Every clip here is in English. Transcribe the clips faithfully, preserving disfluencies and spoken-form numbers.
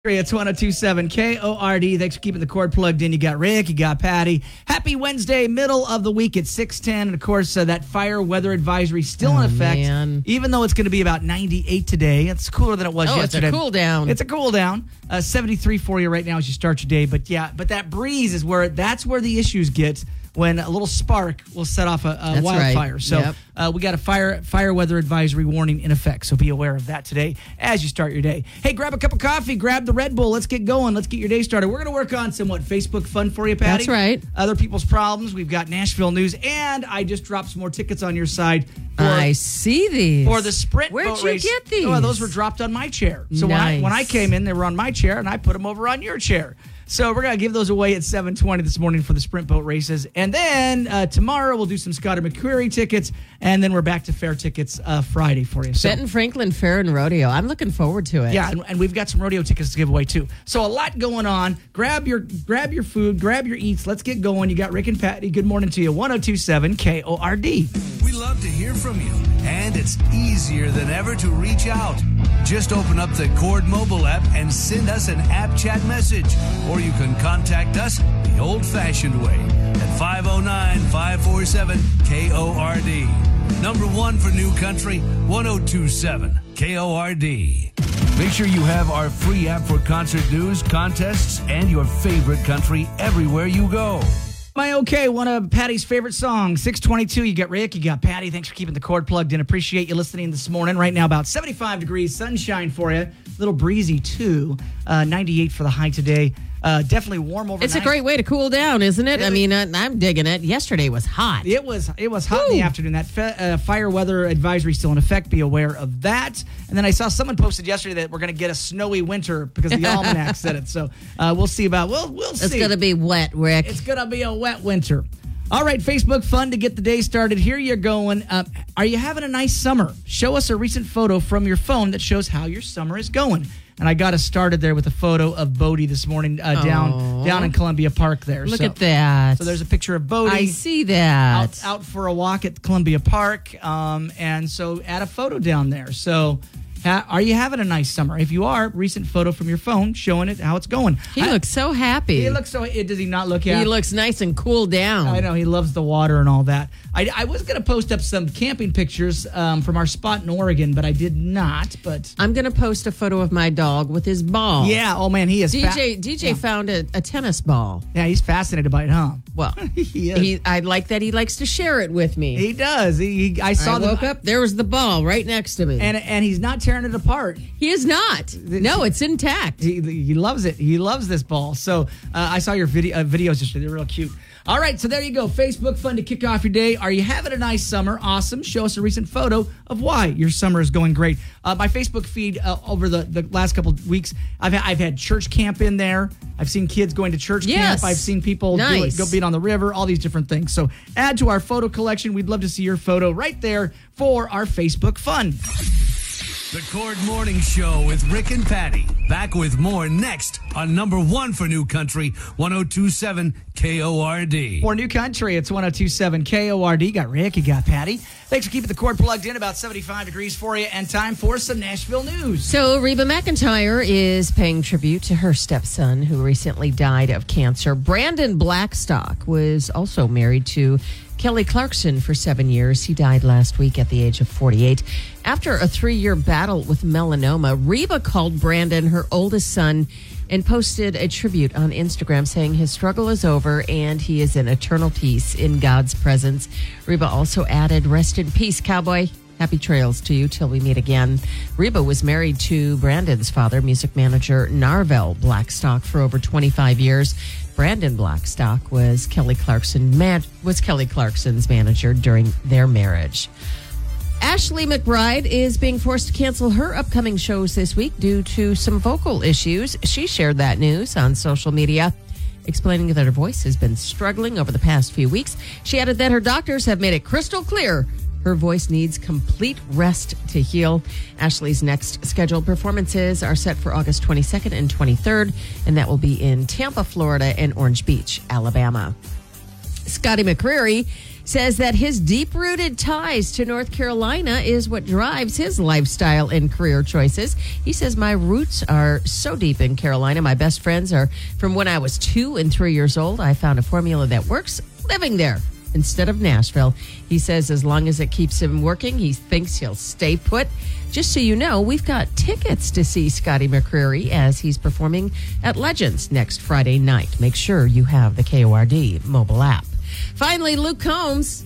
It's one oh two point seven K O R D. Thanks for keeping the cord plugged in. You got Rick, you got Patty. Happy Wednesday, middle of the week at six ten. And, of course, uh, that fire weather advisory still oh, in effect. Man. Even though it's going to be about ninety-eight today. It's cooler than it was oh, yesterday. It's a cool down. It's a cool down. Uh, seventy-three for you right now as you start your day. But, yeah, but that breeze is where that's where the issues get. When a little spark will set off a, a wildfire. Right. So yep. uh, we got a fire fire weather advisory warning in effect. So be aware of that today as you start your day. Hey, grab a cup of coffee, grab the Red Bull. Let's get going. Let's get your day started. We're going to work on some, what, Facebook fun for you, Patty? That's right. Other people's problems. We've got Nashville news. And I just dropped some more tickets on your side. For, I see these. For the sprint Where'd boat you race. get these? Oh, those were dropped on my chair. So nice. when, I, when I came in, they were on my chair, and I put them over on your chair. So we're going to give those away at seven twenty this morning for the sprint boat races. And then uh, tomorrow we'll do some Scotty McCreery tickets, and then we're back to fair tickets uh, Friday for you. So, Benton Franklin Fair and Rodeo. I'm looking forward to it. yeah, and, and we've got some rodeo tickets to give away too. So a lot going on. Grab your grab your food, grab your eats. Let's get going. You got Rick and Patty. Good morning to you. one oh two point seven K O R D. We love to hear from you, and it's easier than ever to reach out. Just open up the Cord mobile app and send us an app chat message. Or you can contact us the old-fashioned way at five oh nine, five four seven, K O R D. Number one for New Country, one oh two point seven K O R D. Make sure you have our free app for concert news, contests, and your favorite country everywhere you go. My okay, one of Patty's favorite songs, six twenty-two. You got Rick, you got Patty. Thanks for keeping the cord plugged in. Appreciate you listening this morning. Right now, about seventy-five degrees, sunshine for you. A little breezy, too. Uh, ninety-eight for the high today. Uh, definitely warm overnight. It's a great way to cool down, isn't it? it I mean, uh, I'm digging it. Yesterday was hot. It was it was hot Woo. in the afternoon. That fe- uh, fire weather advisory still in effect. Be aware of that. And then I saw someone posted yesterday that we're going to get a snowy winter because the almanac said it. So uh, we'll see about. Well, we'll see. It's going to be wet, Rick. It's going to be a wet winter. All right, Facebook fun to get the day started. Here you're going. Uh, are you having a nice summer? Show us a recent photo from your phone that shows how your summer is going. And I got us started there with a photo of Bodie this morning uh, down down in Columbia Park there. Look so, at that. So there's a picture of Bodie. I see that. Out, out for a walk at Columbia Park. Um, and so add a photo down there. So ha- are you having a nice summer? If you are, recent photo from your phone showing it how it's going. He I, looks so happy. He looks so, does he not look happy? He looks nice and cool down. I know, he loves the water and all that. I, I was going to post up some camping pictures um, from our spot in Oregon, but I did not. But I'm going to post a photo of my dog with his ball. yeah, oh man, he is. D J fa- D J yeah. found a, a tennis ball. Yeah, he's fascinated by it, huh? Well, he is. he, I like that he likes to share it with me. He does. He, he I saw I the woke up, there was the ball right next to me. and and he's not tearing it apart. He is not. No, it's intact. He, he loves it. He loves this ball. So uh, I saw your video uh, videos yesterday. They're real cute. All right, so there you go. Facebook fun to kick off your day. Are you having a nice summer? Awesome. Show us a recent photo of why your summer is going great. Uh, my Facebook feed uh, over the, the last couple of weeks, I've had, I've had church camp in there. I've seen kids going to church Yes. camp. I've seen people do it, Nice. go beat on the river, all these different things. So add to our photo collection. We'd love to see your photo right there for our Facebook fun. The Cord Morning Show with Rick and Patty. Back with more next on number one for New Country, one oh two point seven K O R D. For New Country, it's one oh two point seven K O R D. You got Rick, you got Patty. Thanks for keeping the cord plugged in. About seventy-five degrees for you, and time for some Nashville news. So Reba McEntire is paying tribute to her stepson who recently died of cancer. Brandon Blackstock was also married to Kelly Clarkson for seven years. He died last week at the age of forty-eight. After a three-year battle with melanoma, Reba called Brandon her oldest son and posted a tribute on Instagram saying his struggle is over and he is in eternal peace in God's presence. Reba also added, "Rest in peace, cowboy. Happy trails to you till we meet again." Reba was married to Brandon's father, music manager Narvel Blackstock, for over twenty-five years. Brandon Blackstock was Kelly Clarkson man, was Kelly Clarkson's manager during their marriage. Ashley McBride is being forced to cancel her upcoming shows this week due to some vocal issues. She shared that news on social media, explaining that her voice has been struggling over the past few weeks. She added that her doctors have made it crystal clear her voice needs complete rest to heal. Ashley's next scheduled performances are set for August twenty-second and twenty-third, and that will be in Tampa, Florida, and Orange Beach, Alabama. Scotty McCreery says that his deep-rooted ties to North Carolina is what drives his lifestyle and career choices. He says, my roots are so deep in Carolina. My best friends are from when I was two and three years old. I found a formula that works living there instead of Nashville. He says as long as it keeps him working, he thinks he'll stay put. Just so you know, we've got tickets to see Scotty McCreery as he's performing at Legends next Friday night. Make sure you have the K O R D mobile app. Finally, Luke Combs.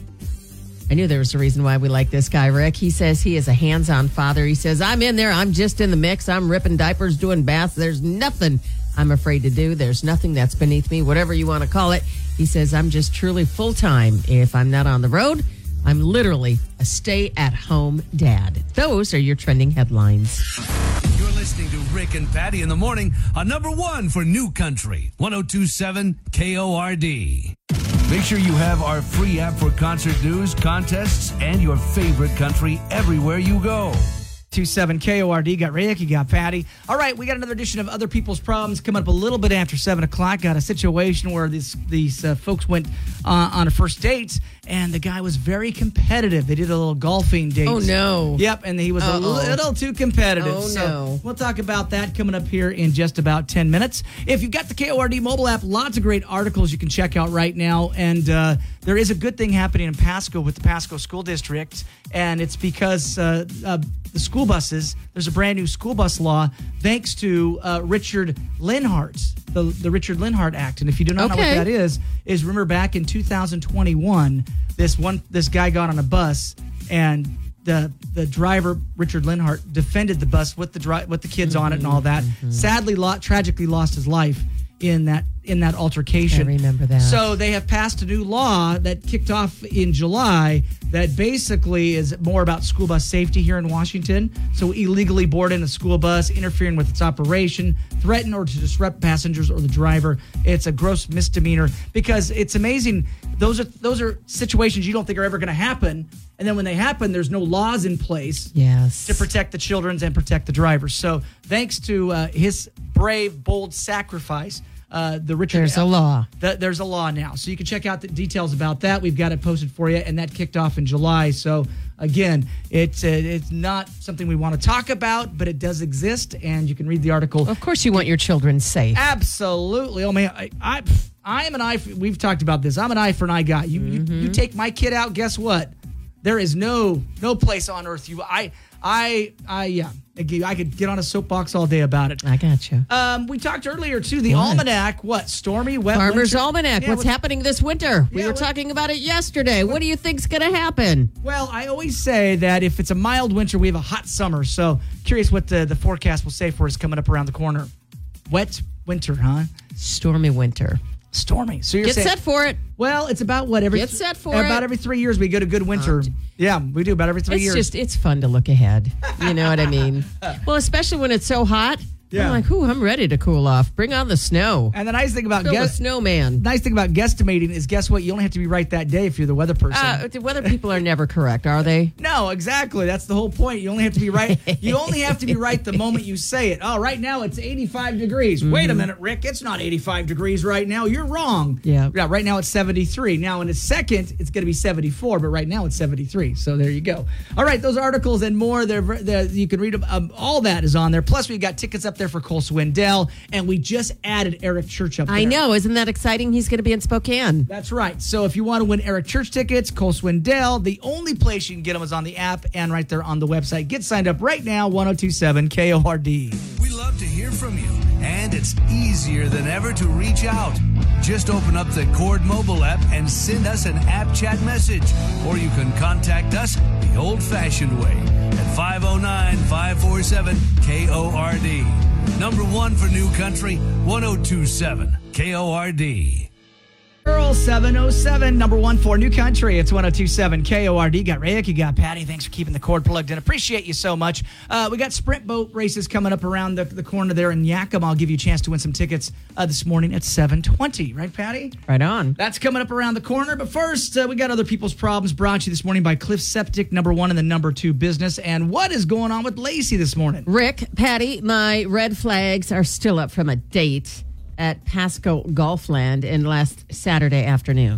I knew there was a reason why we like this guy, Rick. He says he is a hands-on father. He says, I'm in there. I'm just in the mix. I'm ripping diapers, doing baths. There's nothing I'm afraid to do. There's nothing that's beneath me, whatever you want to call it. He says, I'm just truly full-time. If I'm not on the road, I'm literally a stay-at-home dad. Those are your trending headlines. You're listening to Rick and Patty in the morning on number one for New Country, one oh two point seven K O R D. Make sure you have our free app for concert news, contests, and your favorite country everywhere you go. two seven K O R D. Got Rick, you got Patty. All right, we got another edition of Other People's Problems coming up a little bit after seven o'clock. Got a situation where these these uh, folks went uh, on a first date, and the guy was very competitive. They did a little golfing date. Oh, no. Yep, and he was Uh-oh. a little too competitive. Oh, so no. We'll talk about that coming up here in just about ten minutes. If you've got the K O R D mobile app, lots of great articles you can check out right now. And uh, there is a good thing happening in Pasco with the Pasco School District, and it's because uh, uh, the school buses, there's a brand new school bus law thanks to uh, Richard Linhart, the, the Richard Linhart Act. And if you do not Okay. know what that is, is remember back in two thousand twenty-one, this one this guy got on a bus and the the driver, Richard Linhart, defended the bus with the dri- with the kids on it and all that. Mm-hmm. Sadly, lo- tragically lost his life in that in that altercation. I remember that. So they have passed a new law that kicked off in July that basically is more about school bus safety here in Washington. So illegally boarding a school bus, interfering with its operation, threaten or to disrupt passengers or the driver. It's a gross misdemeanor because it's amazing. Those are those are situations you don't think are ever going to happen. And then when they happen, there's no laws in place Yes. to protect the children and protect the drivers. So thanks to uh, his brave, bold sacrifice, uh, the Richard... There's a law. The, there's a law now. So you can check out the details about that. We've got it posted for you, and that kicked off in July. So again, it's uh, it's not something we want to talk about, but it does exist, and you can read the article. Of course you want your children safe. Absolutely. Oh, man, I... I I am an eye. For, we've talked about this. I'm an eye for an eye guy. You, mm-hmm. you you take my kid out. Guess what? There is no no place on earth you. I I I yeah. I could get on a soapbox all day about it. I got you. Um, we talked earlier too. The What? almanac. What? Stormy, wet. Farmer's winter? Almanac. Yeah, What's what- happening this winter? We Yeah, were what- talking about it yesterday. What do you think's going to happen? Well, I always say that if it's a mild winter, we have a hot summer. So curious what the the forecast will say for us coming up around the corner. Wet winter, huh? Stormy winter. Stormy. So you're Get saying, set for it. Well, it's about what every Get set for about it. every three years we get a good winter. Yeah, we do about every three It's years. just, it's fun to look ahead. You know what I mean? Well, especially when it's so hot. Yeah. I'm like, ooh, I'm ready to cool off. Bring on the snow. And the nice thing about Build a guess, snowman. nice thing about guesstimating is, guess what? You only have to be right that day if you're the weather person. Uh, the weather people are never correct, are they? no, exactly. That's the whole point. You only have to be right. You only have to be right the moment you say it. Oh, right now it's eighty-five degrees. Mm-hmm. Wait a minute, Rick. It's not eighty-five degrees right now. You're wrong. Yeah. Yeah. Right now it's seventy-three. Now in a second it's going to be seventy-four, but right now it's seventy-three. So there you go. All right, those articles and more. They're, they're you can read them. Um, all that is on there. Plus we got tickets up there for Cole Swindell, and we just added Eric Church up there. I know. Isn't that exciting? He's going to be in Spokane. That's right. So if you want to win Eric Church tickets, Cole Swindell, the only place you can get them is on the app and right there on the website. Get signed up right now, one oh two point seven K O R D. We love to hear from you, and it's easier than ever to reach out. Just open up the Cord mobile app and send us an app chat message, or you can contact us the old-fashioned way at five oh nine, five four seven K O R D. Number one for New Country, one oh two point seven K O R D. Girl seven oh seven, number one for New Country. It's one oh two point seven K O R D. Got Rick, you got Patty. Thanks for keeping the cord plugged in. Appreciate you so much. Uh, we got sprint boat races coming up around the, the corner there in Yakima. I'll give you a chance to win some tickets uh, this morning at seven twenty. Right, Patty? Right on. That's coming up around the corner. But first, uh, we got Other People's Problems brought to you this morning by Cliff Septic, number one in the number two business. And what is going on with Lacey this morning? Rick, Patty, my red flags are still up from a date at Pasco Golfland in last Saturday afternoon.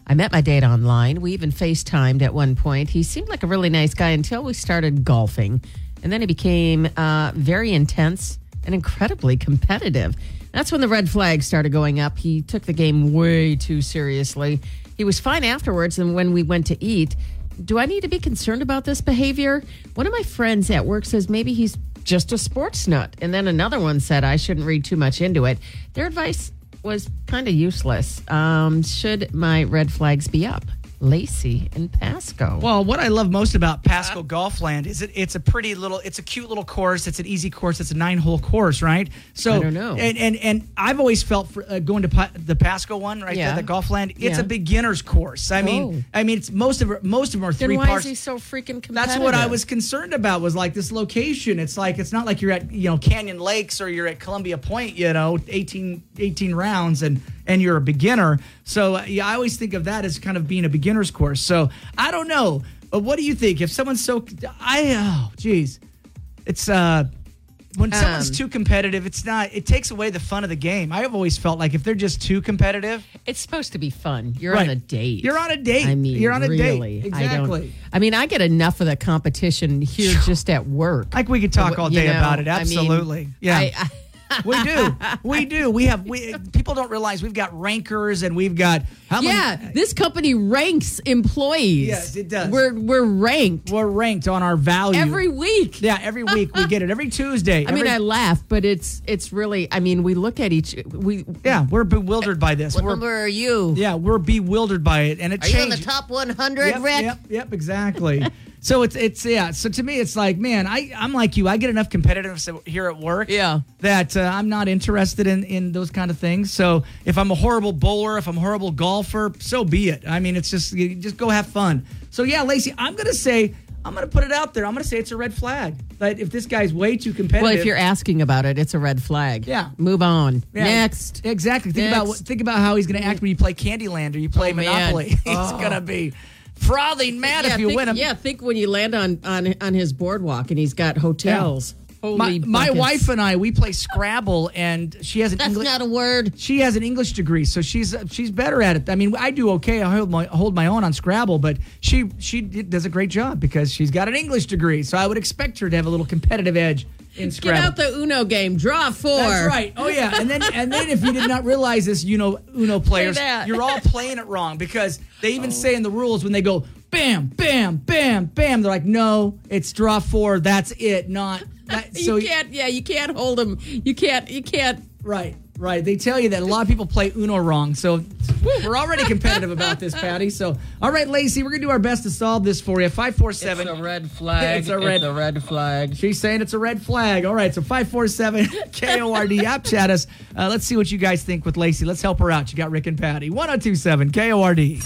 I met my date online. We even FaceTimed at one point. He seemed like a really nice guy until we started golfing. And then he became uh, very intense and incredibly competitive. That's when the red flags started going up. He took the game way too seriously. He was fine afterwards, and when we went to eat, do I need to be concerned about this behavior? One of my friends at work says maybe he's just a sports nut. And then another one said I shouldn't read too much into it. Their advice was kind of useless. Um, should my red flags be up? Lacey and Pasco. Well, what I love most about Pasco Golfland is it, it's a pretty little, it's a cute little course. It's an easy course. It's a nine-hole course, right? So I don't know. And and, and I've always felt for, uh, going to pa- the Pasco one, right Yeah. there, the Golfland. It's Yeah. a beginner's course. I mean, Oh. I mean, it's most of most of them are Then three why parts. is he so freaking competitive? That's what I was concerned about. Was like this location. It's like it's not like you're at you know Canyon Lakes or you're at Columbia Point. You know, eighteen, eighteen rounds and and you're a beginner. So uh, yeah, I always think of that as kind of being a beginner's course. So I don't know. But what do you think? If someone's so, I oh geez, it's uh when someone's Um, too competitive, it's not. It takes away the fun of the game. I've always felt like if they're just too competitive, It's supposed to be fun. You're Right. on a date. You're on a date. I mean, You're on a date. really. I Exactly. don't. I mean, I get enough of the competition here just at work. like we could talk all You day know, about it. I mean, Absolutely. yeah. I, I, We do. We do. We have we people don't realize we've got rankers and we've got how many yeah, this company ranks employees. Yes, it does. We're we're ranked we're ranked on our value. every week. Yeah, every week we get it. Every Tuesday. I mean, Every- I laugh, but it's it's really. I mean, we look at each. We yeah, we're bewildered by this. What We're, number are you? yeah, we're bewildered by it and it Are you in the changes. top one hundred, Yep, Rick? yep, yep, exactly. So it's it's yeah. So to me, it's like, man, I I'm like you. I get enough competitiveness here at work. Yeah. That uh, I'm not interested in in those kind of things. So if I'm a horrible bowler, if I'm a horrible golfer, so be it. I mean, it's just you just go have fun. So yeah, Lacey, I'm gonna say I'm gonna put it out there. I'm gonna say it's a red flag. That if this guy's way too competitive. Well, if you're asking about it, it's a red flag. Yeah. Move on. Yeah, Next. Exactly. Think Next. about what, think about how he's gonna act when you play Candyland or you play Oh, man. Monopoly. He's Oh. gonna be frothing mad yeah, if you think, win him. Yeah, think when you land on on on his boardwalk and he's got hotels. Holy My, my buckets. wife and I, we play Scrabble, and she has an That's English. not a word. She has an English degree, so she's she's better at it. I mean, I do okay. I hold my hold my own on Scrabble, but she she does a great job because she's got an English degree. So I would expect her to have a little competitive edge in Get Scrabble. out the Uno game. Draw four. That's right. Oh yeah, and then and then if you did not realize this, you know, Uno players, that. you're all playing it wrong because they even say in the rules when they go bam, bam, bam, bam, they're like, no, it's draw four. That's it. Not that, so. you can't. Yeah, you can't hold them. You can't. You can't. Right, right. They tell you that a lot of people play Uno wrong. So woo, we're already competitive about this, Patty. So, all right, Lacey, we're going to do our best to solve this for you. five four seven. It's a red flag. It's a red- It's a red flag. She's saying it's a red flag. All right, so five four seven K O R D. App chat us. Uh, let's see what you guys think with Lacey. Let's help her out. You got Rick and Patty. one oh two seven K O R D.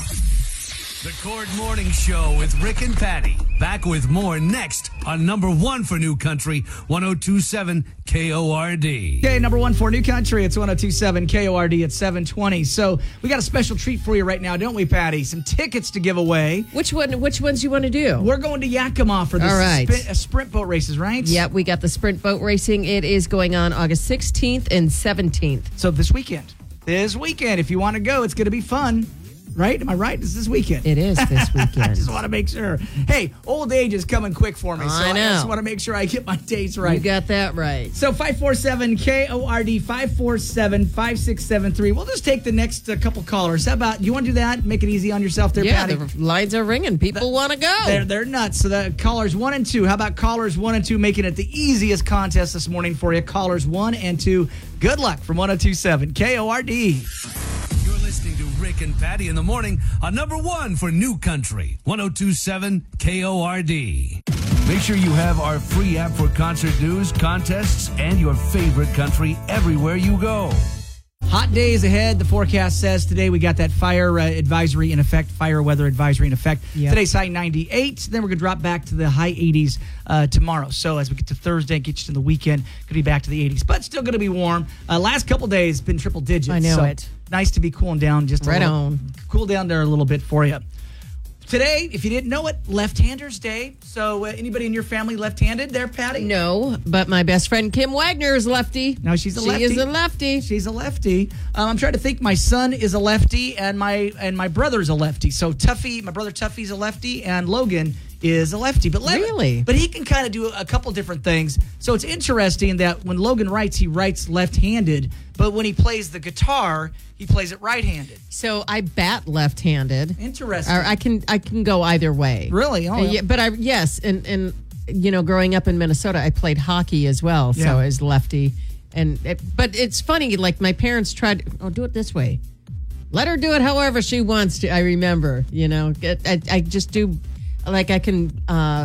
The Cord Morning Show with Rick and Patty. Back with more next on number one for New Country, one oh two seven K O R D. Okay, number one for New Country. It's one oh two seven K O R D at seven twenty. So we got a special treat for you right now, don't we, Patty? Some tickets to give away. Which one? Which ones you want to do? We're going to Yakima for the All right. spin, uh, sprint boat races, right? Yep, we got the sprint boat racing. It is going on August sixteenth and seventeenth. So this weekend. This weekend, if you want to go, it's going to be fun. Right? Am I right? It's this weekend. It is this I weekend. just want to make sure. Hey, old age is coming quick for me, so I I, know. just want to make sure I get my dates right. You got that right. So five four seven K O R D, five four seven, five six seven three. We'll just take the next uh, couple callers. How about, you want to do that? Make it easy on yourself there, Yeah, Patty? the lines are ringing. People want to go. They're, they're nuts. So the callers one and two. How about callers one and two making it the easiest contest this morning for you? Callers one and two. Good luck from one oh two seven K O R D. You're listening to Rick and Patty in the morning on number one for New Country, one oh two seven K O R D. Make sure you have our free app for concert news, contests, and your favorite country everywhere you go. Hot days ahead. The forecast says today we got that fire uh, advisory in effect, fire weather advisory in effect. Yep. Today's high ninety-eight. Then we're going to drop back to the high eighties uh, tomorrow. So as we get to Thursday and get you to the weekend, going to be back to the eighties. But still going to be warm. Uh, last couple days been triple digits. I know so it. Nice to be cooling down just a Right little. on. Cool down there a little bit for you. Today, if you didn't know it, Left-Handers Day. So uh, anybody in your family left-handed there, Patty? No, but my best friend Kim Wagner is lefty. No, she's a she lefty. is a lefty. She's a lefty. Um, I'm trying to think. My son is a lefty, and my and my brother's a lefty. So Tuffy, my brother Tuffy's a lefty, and Logan is a lefty. But Le- Really? But he can kind of do a couple different things. So it's interesting that when Logan writes, he writes left-handed, but when he plays the guitar, he plays it right-handed. So I bat left-handed. Interesting. Or I can I can go either way. Really? Oh, Uh, yeah, but I yes, and and you know, growing up in Minnesota, I played hockey as well. So Yeah. as lefty, and it, but it's funny. Like my parents tried. Oh, do it this way. Let her do it however she wants to. I remember. You know, Get- I, I just do like I can uh,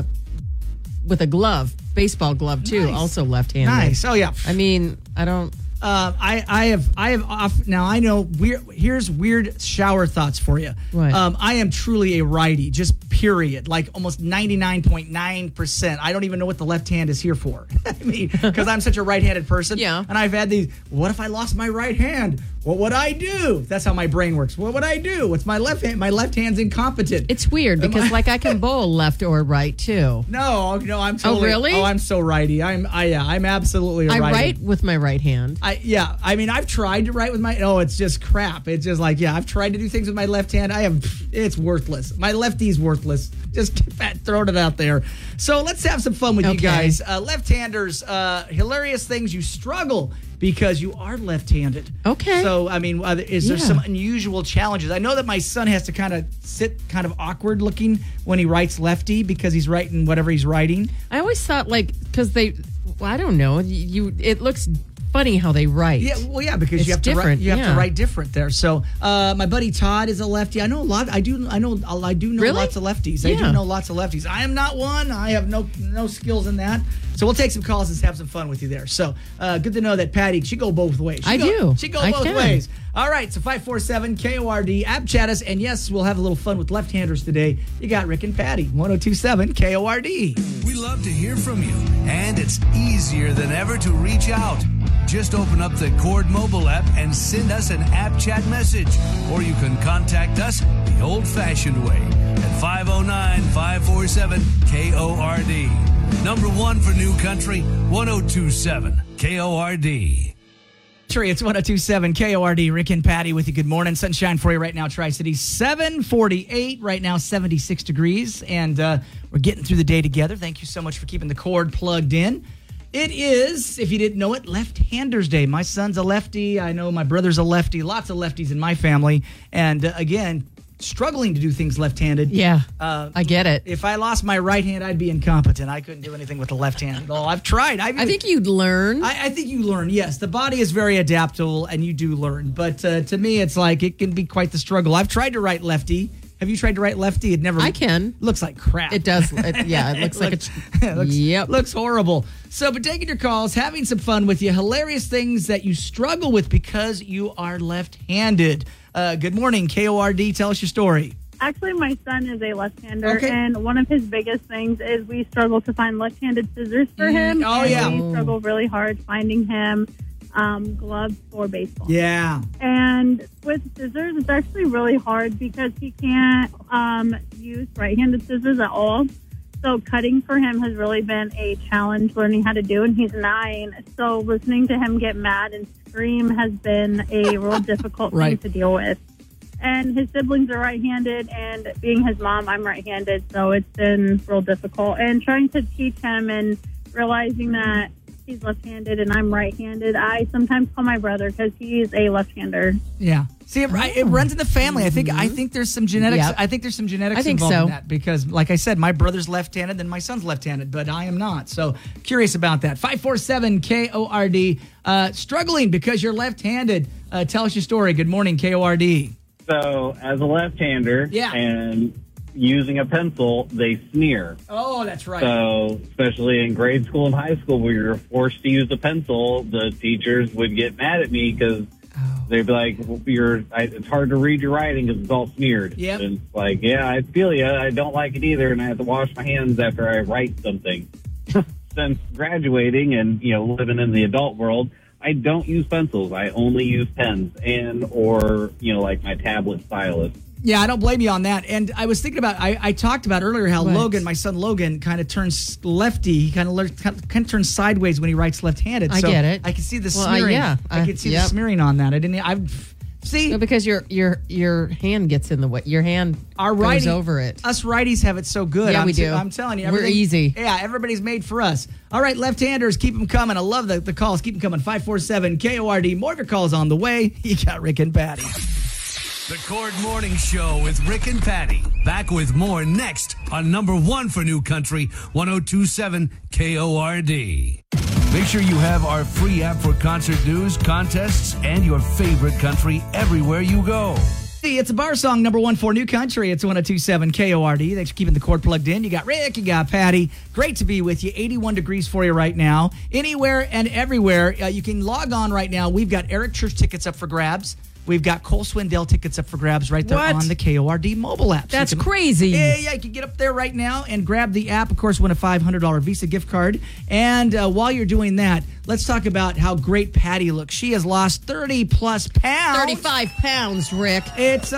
with a glove, baseball glove too. Nice. Also left-handed. Nice. Oh, yeah. I mean, I don't. Uh, I, I have I have off now. I know weird. Here's weird shower thoughts for you. What? Um, I am truly a righty, just period. Like almost ninety-nine point nine percent. I don't even know what the left hand is here for. I mean, because I'm such a right-handed person. Yeah. And I've had these. What if I lost my right hand? What would I do? That's how my brain works. What would I do? What's my left hand? My left hand's incompetent. It's weird Am because I- like I can bowl left or right too. no, no. I'm totally. really? Oh, I'm so righty. I'm. I yeah. I'm absolutely a I righty. write with my right hand. I, yeah, I mean, I've tried to write with my. Oh, it's just crap. It's just like, yeah, I've tried to do things with my left hand. I have. It's worthless. My lefty's worthless. Just throwing it out there. So let's have some fun with you Okay. guys. Uh, left-handers, uh, hilarious things you struggle because you are left-handed. Okay. So I mean, uh, is there Yeah. some unusual challenges? I know that my son has to kind of sit kind of awkward looking when he writes lefty because he's writing whatever he's writing. I always thought like because they, well, I don't know. You, it looks funny how they write. Yeah, well, yeah, because It's you have to write, different, you have yeah. to write different there. So, uh, my buddy Todd is a lefty. I know a lot. I do. I know. I do know Really? lots of lefties. I Yeah. do know lots of lefties. I am not one. I have no no skills in that. So we'll take some calls and have some fun with you there. So, uh, good to know that Patty. She go both ways. She I go, do. She go I both can. ways. All right. So five four seven K O R D app chat us, and yes, we'll have a little fun with left-handers today. You got Rick and Patty. one oh two seven K O R D. We love to hear from you, and it's easier than ever to reach out. Just open up the Cord mobile app and send us an app chat message. Or you can contact us the old-fashioned way at five oh nine, five four seven K O R D. Number one for New Country, one oh two seven K O R D. Tree, it's one oh two seven K O R D. Rick and Patty with you. Good morning. Sunshine for you right now. Tri-City seven forty-eight. Right now, seventy-six degrees. And uh, we're getting through the day together. Thank you so much for keeping the cord plugged in. It is, if you didn't know it, Left-Handers Day. My son's a lefty. I know my brother's a lefty. Lots of lefties in my family. And uh, again, struggling to do things left-handed. Yeah, Uh, I get it. If I lost my right hand, I'd be incompetent. I couldn't do anything with the left hand at all. I've tried. I've I think you'd learn. I, I think you learn. Yes, the body is very adaptable, and you do learn. But uh, to me, it's like it can be quite the struggle. I've tried to write lefty. Have you tried to write lefty? It never. I can. Looks like crap. It does. It, yeah, it looks like looks, it's. it looks, Yep. looks horrible. So, but taking your calls, having some fun with you, hilarious things that you struggle with because you are left-handed. Uh, good morning, K O R D. Tell us your story. Actually, my son is a left-hander, Okay. and one of his biggest things is we struggle to find left-handed scissors for Mm, him. oh, and yeah. We struggle really hard finding him um, gloves for baseball. Yeah. And with scissors, it's actually really hard because he can't um, use right-handed scissors at all. So cutting for him has really been a challenge learning how to do, and he's nine. So listening to him get mad and scream has been a real difficult Right. thing to deal with. And his siblings are right-handed, and being his mom, I'm right-handed, so it's been real difficult. And trying to teach him and realizing that he's left-handed and I'm right-handed, I sometimes call my brother because he's a left-hander. Yeah. See, it, right, it runs in the family. I think. I think there's some genetics. Yep. I think there's some genetics I think involved so. in that because, like I said, my brother's left-handed, then my son's left-handed, but I am not. So curious about that. Five four seven K O R D. Uh, struggling because you're left-handed. Uh, tell us your story. Good morning, K O R D. So, as a left-hander Yeah. and using a pencil, they sneer. Oh, that's right. So, especially in grade school and high school where you're forced to use a pencil, the teachers would get mad at me because Oh. they'd be like, well, "You're I, it's hard to read your writing because it's all smeared." Yep. And it's like, yeah, I feel you. I don't like it either, and I have to wash my hands after I write something. Since graduating and, you know, living in the adult world, I don't use pencils. I only use pens and or, you know, like my tablet stylus. Yeah, I don't blame you on that. And I was thinking about, I, I talked about earlier how What? Logan, my son Logan, kind of turns lefty. He kind of kind of turns sideways when he writes left-handed. I so get it. I can see the Well, uh, smearing. yeah, I uh, can see yep. the smearing on that. I didn't. I see. No, because your your your hand gets in the way. Your hand Our goes righty, over it. Us righties have it so good. Yeah, I'm we t- do. I'm telling you, We're everything- easy. Yeah, everybody's made for us. All right, left-handers, keep them coming. I love the, the calls. Keep them coming. five four seven K O R D. More of your calls on the way. You got Rick and Patty. The Cord Morning Show with Rick and Patty. Back with more next on number one for New Country, one oh two point seven K O R D. Make sure you have our free app for concert news, contests, and your favorite country everywhere you go. It's a bar song, number one for New Country. It's one oh two point seven K O R D. Thanks for keeping the cord plugged in. You got Rick, you got Patty. Great to be with you. eighty-one degrees for you right now. Anywhere and everywhere. Uh, you can log on right now. We've got Eric Church tickets up for grabs. We've got Cole Swindell tickets up for grabs right there What? on the K O R D mobile app. So That's you can- crazy. Yeah, yeah. You can get up there right now and grab the app. Of course, win a five hundred dollars Visa gift card. And uh, while you're doing that, let's talk about how great Patty looks. She has lost thirty plus pounds. thirty-five pounds, Rick. It's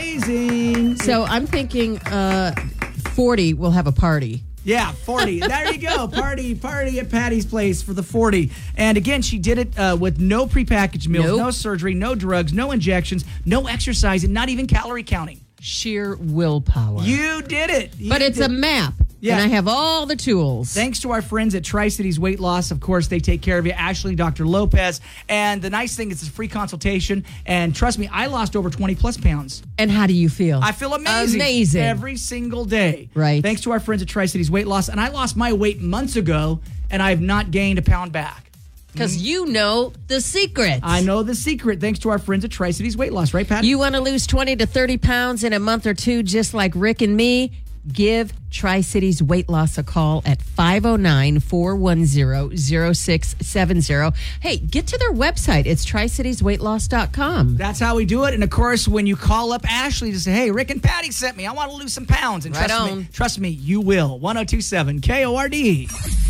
amazing. So I'm thinking uh, forty will have a party. Yeah, forty. There you go. Party, party at Patty's place for the forty. And again, she did it uh, with no prepackaged meals, Nope. no surgery, no drugs, no injections, no exercise, and not even calorie counting. Sheer willpower. You did it. You but it's did- a map. Yeah. And I have all the tools. Thanks to our friends at Tri-Cities Weight Loss. Of course, they take care of you. Ashley, Doctor Lopez. And the nice thing is it's a free consultation. And trust me, I lost over twenty plus pounds. And how do you feel? I feel amazing. Amazing. Every single day. Right. Thanks to our friends at Tri-Cities Weight Loss. And I lost my weight months ago, and I have not gained a pound back. Because you know the secret. I know the secret thanks to our friends at Tri-Cities Weight Loss. Right, Pat? You want to lose twenty to thirty pounds in a month or two, just like Rick and me? Give Tri-Cities Weight Loss a call at five oh nine, four one zero, zero six seven zero. Hey, get to their website. It's tri cities weight loss dot com. That's how we do it. And of course, when you call up Ashley to say, hey, Rick and Patty sent me, I want to lose some pounds. And Right trust on. me, trust me, you will. one oh two point seven K O R D.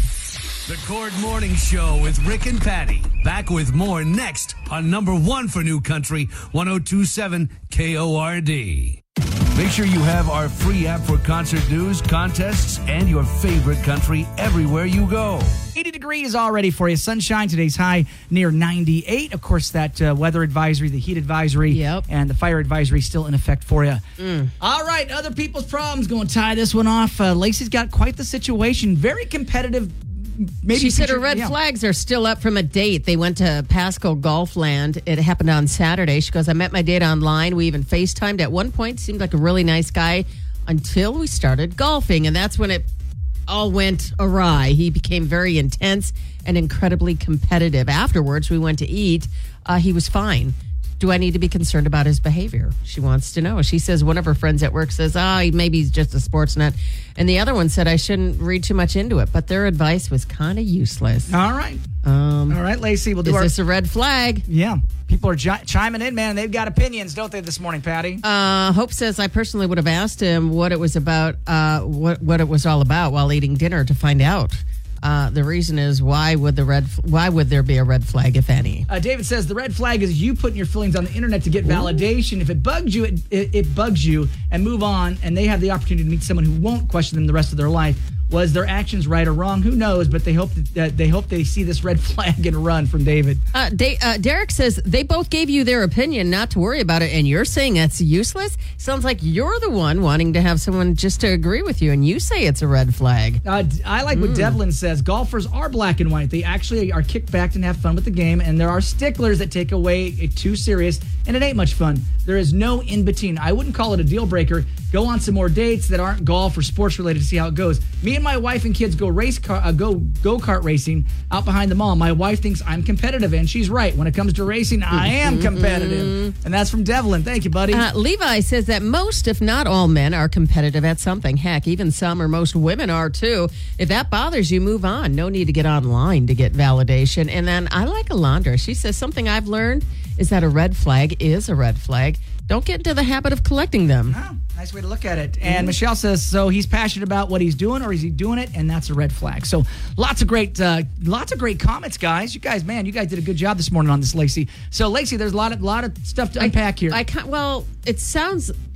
The Cord Morning Show with Rick and Patty. Back with more next on number one for New Country, one oh two point seven K O R D. Make sure you have our free app for concert news, contests, and your favorite country everywhere you go. eighty degrees already for you. Sunshine. Today's high near ninety-eight. Of course, that uh, weather advisory, the heat advisory, Yep. and the fire advisory still in effect for you. All right, other people's problems. Going to tie this one off. Uh, Lacey's got quite the situation. Very competitive. Maybe She said her future- red yeah. flags are still up from a date. They went to Pasco Golfland. It happened on Saturday. She goes, I met my date online. We even FaceTimed at one point. Seemed like a really nice guy until we started golfing. And that's when it all went awry. He became very intense and incredibly competitive. Afterwards, we went to eat. Uh, he was fine. Do I need to be concerned about his behavior? She wants to know. She says one of her friends at work says, oh, maybe he's just a sports nut. And the other one said I shouldn't read too much into it. But their advice was kind of useless. All right. Um, All right, Lacey. We'll do is our. this a red flag? Yeah. People are chi- chiming in, man. They've got opinions, don't they, this morning, Patty? Uh, Hope says I personally would have asked him what it was about, uh, what what it was all about while eating dinner to find out. Uh, the reason is why would the red why would there be a red flag, if any? Uh, David says the red flag is you putting your feelings on the internet to get validation. If it bugs you, it, it, it bugs you, and move on. And they have the opportunity to meet someone who won't question them the rest of their life. Was their actions right or wrong? Who knows? But they hope that uh, they hope they see this red flag and run from David. Uh, they, uh, Derek says they both gave you their opinion, not to worry about it, and you're saying that's useless. Sounds like you're the one wanting to have someone just to agree with you, and you say it's a red flag. Uh, I like what Devlin says. Golfers are black and white. They actually are kicked back and have fun with the game, and there are sticklers that take away it too serious, and it ain't much fun. There is no in between. I wouldn't call it a deal breaker. Go on some more dates that aren't golf or sports related to see how it goes. Me and my wife and kids go race car, uh, go go kart racing out behind the mall. My wife thinks I'm competitive, and she's right. When it comes to racing, I am competitive, and that's from Devlin. Thank you, buddy. Uh, Levi says that most, if not all men, are competitive at something. Heck, even some or most women are too. If that bothers you, move on. No need to get online to get validation. And then I like Alondra. She says something I've learned is that a red flag is a red flag. Don't get into the habit of collecting them. Oh, nice way to look at it. And Michelle says, so he's passionate about what he's doing, or is he doing it? And that's a red flag. So lots of great, uh, lots of great comments, guys. You guys, man, you guys did a good job this morning on this, Lacey. So Lacey, there's a lot of, lot of stuff to unpack here. I can't, well, it sounds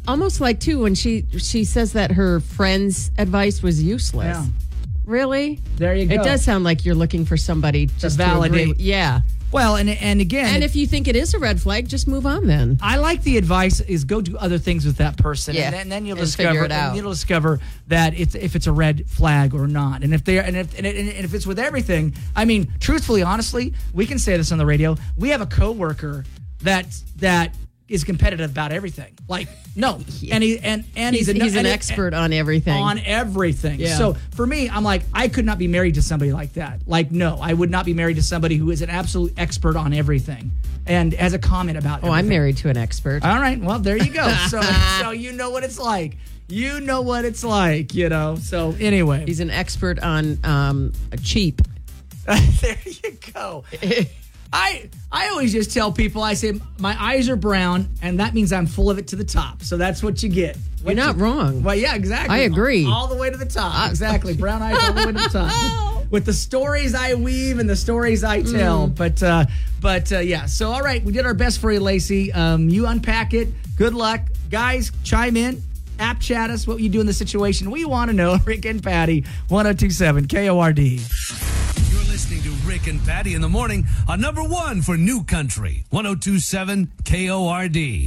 almost like, too, when she, she says that her friend's advice was useless. Yeah. Really? There you go. It does sound like you're looking for somebody just to validate. agree. Yeah. Well, and and again, And if you think it is a red flag, just move on then. I like the advice is go do other things with that person, Yeah, and, then, and then you'll and discover figure it out. and you'll discover that it's if it's a red flag or not, and if they and if and, it, and if it's with everything. I mean, truthfully, honestly, we can say this on the radio. We have a coworker that that is competitive about everything. Like no, and he and and He's, he's, a, he's an and- expert on everything. on everything. Yeah. So for me, I'm like, I could not be married to somebody like that. Like, no, I would not be married to somebody who is an absolute expert on everything and has a comment about oh, I'm everything. married to an expert. All right. Well, there you go. So, so you know what it's like. You know what it's like, you know. So anyway, He's an expert on um, cheap. there you go. I I always just tell people, I say, my eyes are brown, and that means I'm full of it to the top. So that's what you get. What You're not you- wrong. Well, yeah, exactly. I agree. All, all the way to the top. Exactly. Brown eyes all the way to the top. With the stories I weave and the stories I tell. Mm. But, uh, but uh, yeah. So, all right, we did our best for you, Lacey. Um, you unpack it. Good luck. Guys, chime in. App chat us what you do in the situation. We want to know. Rick and Patty, one oh two seven K O R D. You're listening to Rick and Patty in the morning on number one for New Country, one oh two seven K O R D.